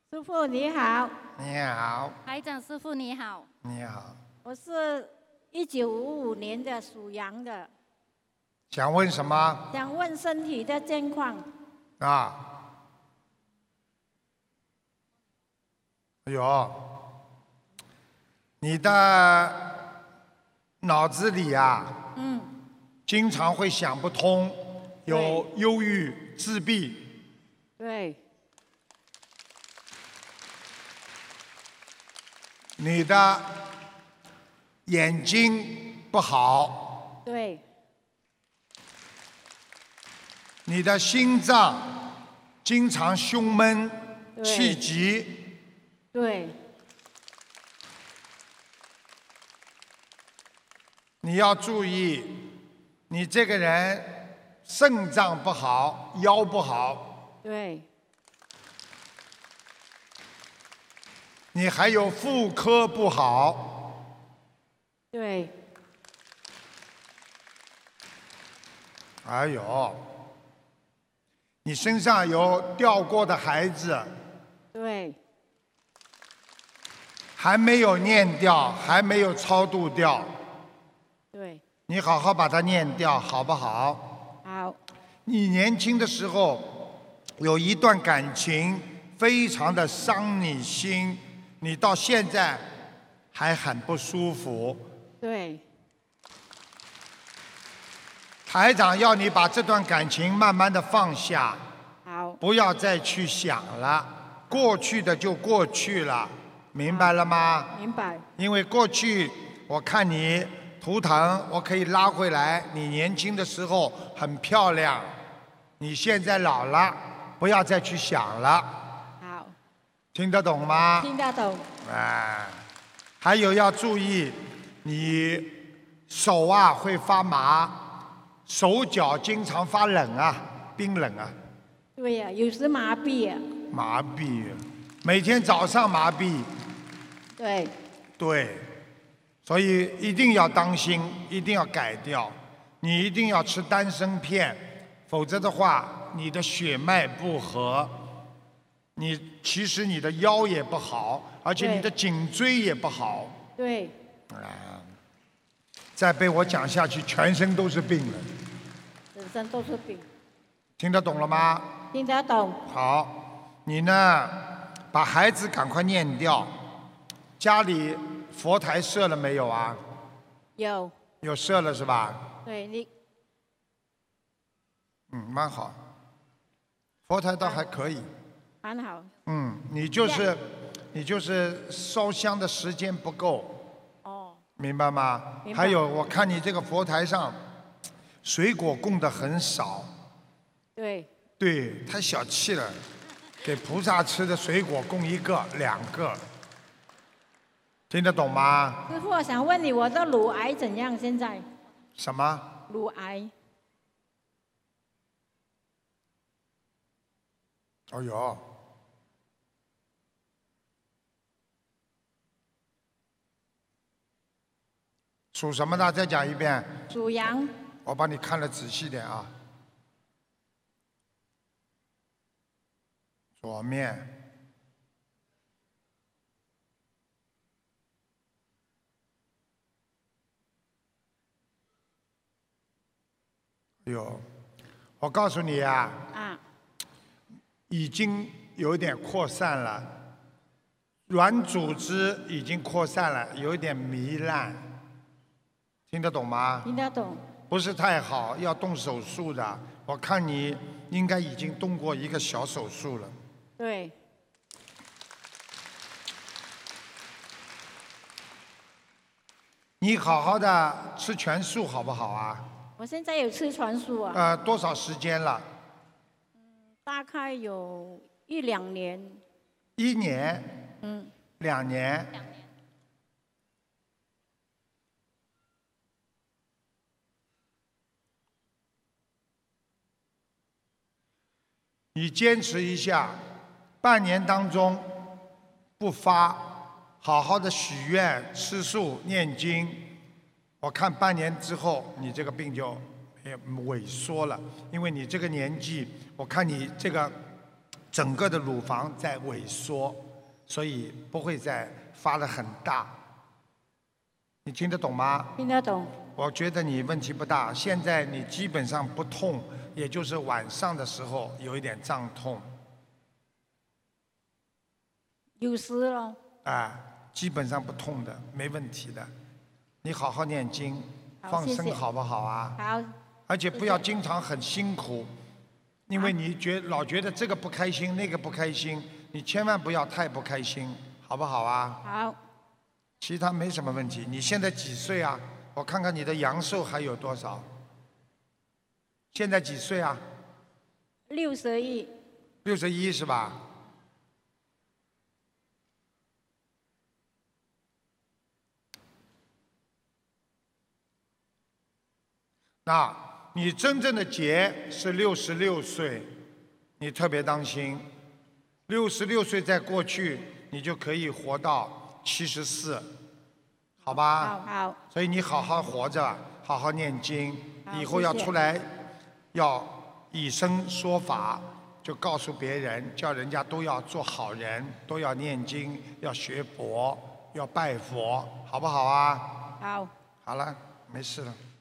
师傅你好。 你好。 台长师傅你好。 你好。 我是1955年的，属羊的。 想问什么？ 想问身体的健康。 啊。哎呦，你的脑子里啊，经常会想不通，有忧郁、自闭。 对。 你的眼睛不好。 对。 你的心脏经常胸闷、气急。 对。 你要注意，你这个人肾脏不好，腰不好。 对。 你还有妇科不好。 对。 哎呦，你身上有掉过的孩子。 对。 还没有念掉，还没有超度掉。 对。 你好好把它念掉，好不好？ 好。 你年轻的时候有一段感情非常的伤你心，你到现在还很不舒服。 对。 台长要你把这段感情慢慢的放下。 好。 不要再去想了，过去的就过去了。明白了吗？ 明白。 因为过去我看你图腾，我可以拉回来。你年轻的时候很漂亮，你现在老了，不要再去想了。 好。 听得懂吗？ 听得懂。 哎，还有要注意，你手啊会发麻，手脚经常发冷啊，冰冷啊。 对呀，有时麻痹啊。 麻痹，每天早上麻痹。 对。 对，所以一定要当心，一定要改掉。你一定要吃丹参片，否则的话，你的血脉不和，其实你的腰也不好，而且你的颈椎也不好。 对。 再被我讲下去，全身都是病了。 全身都是病。 听得懂了吗？ 听得懂。 好，你呢，把孩子赶快念掉。家里佛台设了没有啊？ 有。 有设了是吧？ 对你。 蛮好。佛台倒还可以。 蛮好。 你就是烧香的时间不够。 哦。 明白吗？ 明白。 还有，我看你这个佛台上水果供的很少。 对。 对，太小气了，给菩萨吃的水果供一个、两个。听得懂吗？ 师傅，我想问你，我的乳癌怎样？现在？ 什么？ 乳癌。 哦呦。属什么的？再讲一遍。 属羊。 我帮你看得仔细点啊。左面。有，我告诉你啊，已经有点扩散了，软组织已经扩散了，有一点糜烂，听得懂吗？ 听得懂。 不是太好，要动手术的。我看你应该已经动过一个小手术了。 对。 你好好的吃全素好不好啊？ 我现在有吃全素啊。 多少时间了？ 大概有1-2年。 1年？2年？你坚持一下，半年当中不发，好好的许愿、吃素、念经。我看半年之后，你这个病就萎缩了，因为你这个年纪，我看你这个整个的乳房在萎缩，所以不会再发得很大。你听得懂吗？ 听得懂。 我觉得你问题不大，现在你基本上不痛，也就是晚上的时候有一点胀痛。 有时咯。 啊，基本上不痛的，没问题的。你好好念经，放谢谢生好不好啊？ 好。 而且不要经常很辛苦，因为你老觉得这个不开心，那个不开心，你千万不要太不开心，好不好啊？ 好。 其他没什么问题。你现在几岁啊？我看看你的阳寿还有多少。现在几岁啊 61。 61是吧？那你真正的劫是66岁，你特别当心。66岁再过去，你就可以活到74，好吧？ 好。 所以你好好活着，好好念经，以后要谢谢出来，要以身说法，就告诉别人，叫人家都要做好人，都要念经，要学佛，要拜佛，好不好啊？ 好。 好了，没事了。